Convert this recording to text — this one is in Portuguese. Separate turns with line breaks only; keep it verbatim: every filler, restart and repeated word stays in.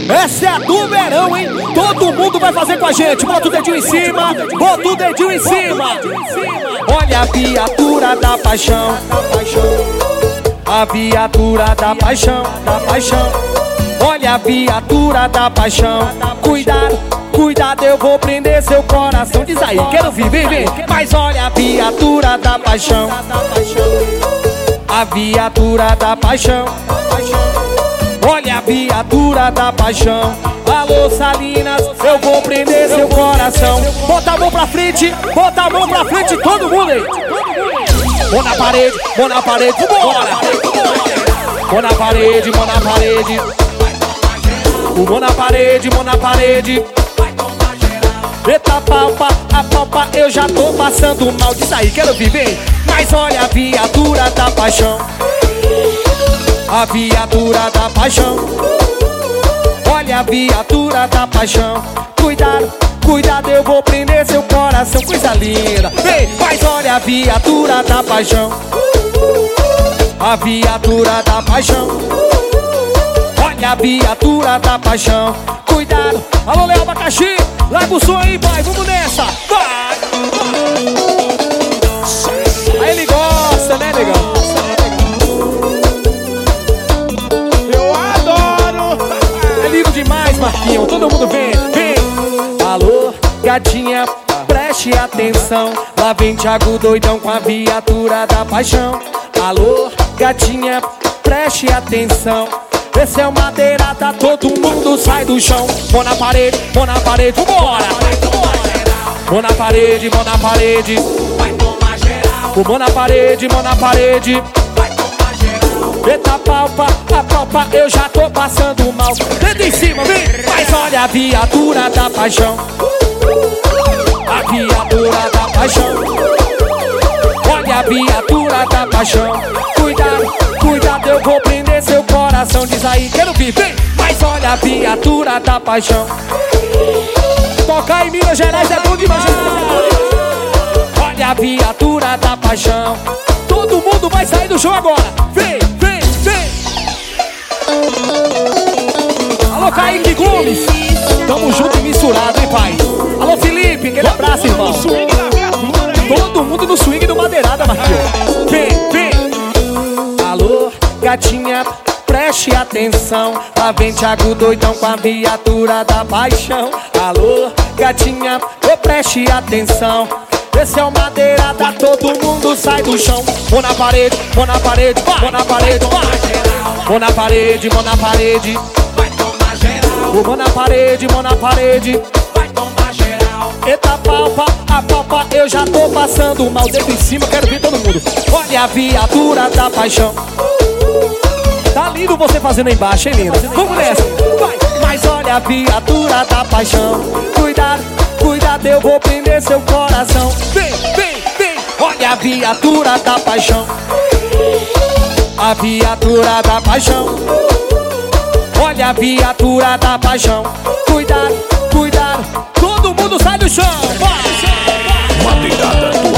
Essa é a do verão, hein? Todo mundo vai fazer com a gente. Bota o dedinho em cima, bota o dedinho em cima. Olha a viatura da paixão, a viatura da paixão, da paixão. Olha a viatura da paixão. Cuidado, cuidado, eu vou prender seu coração. Diz aí, quero vir, vem, vem. Mas olha a viatura da paixão, a viatura da paixão. Olha a viatura da paixão. Alô Salinas, eu vou prender seu coração. Bota a mão pra frente, bota a mão pra frente, todo mundo aí. Mão na parede, mão na parede, vambora. Mão na parede, mão na parede. O mão na parede, mão na parede. Eita palpa, a palpa, eu já tô passando mal. Diz aí, quero viver. Mas olha a viatura da paixão, a viatura da paixão. Olha a viatura da paixão. Cuidado, cuidado, eu vou prender seu coração. Coisa linda. Ei, mas olha a viatura da paixão, a viatura da paixão. Olha a viatura da paixão. Cuidado. Alô, Léo Abacaxi, larga o som aí, pai, vamos nessa. Vai! Aí ele gosta, né, negão? Demais, Marquinhos, todo mundo vem, vem. Alô, gatinha, preste atenção. Lá vem Thiago doidão com a viatura da paixão. Alô, gatinha, preste atenção. Esse é o madeirada, todo mundo sai do chão. Mão na parede, mão na parede, vambora. Mão na parede, mão na parede. O mão na parede, mão na parede. Eita palpa, a palpa, eu já tô passando mal. Dedo em cima, vem! Mas olha a viatura da paixão, a viatura da paixão. Olha a viatura da paixão. Cuidado, cuidado, eu vou prender seu coração. Diz aí, quero viver. Mas olha a viatura da paixão. Tocar em Minas Gerais é bom demais. Olha a viatura da paixão. Todo mundo vai sair do show agora. Vem, vem, vem. Alô, Kaique Gomes. Tamo junto e misturado, hein, pai? Alô, Felipe, aquele abraço, irmão. Todo mundo no swing do Madeirada, Marquinhos. Vem, vem. Alô, gatinha, preste atenção. Lá vem Thiago doidão com a viatura da paixão. Alô, gatinha, ô, preste atenção. Esse é o Madeirada, todo mundo sai do chão. Mão na parede, mão na parede, mão na parede, mão na parede, mão na parede. O mão na parede, mão na parede. Eita palpa, a palpa, eu já tô passando mal. Dedo em cima, quero ver todo mundo. Olha a viatura da paixão. Tá lindo você fazendo aí embaixo, hein, linda? Vamos nessa, vai. Mas olha a viatura da paixão. Cuidado, cuidado, eu vou prender seu coração. Vem, vem, vem. Olha a viatura da paixão, a viatura da paixão. Olha a viatura da paixão. Cuidado, cuidado, todo mundo sai do chão. Vai.
Madeirada.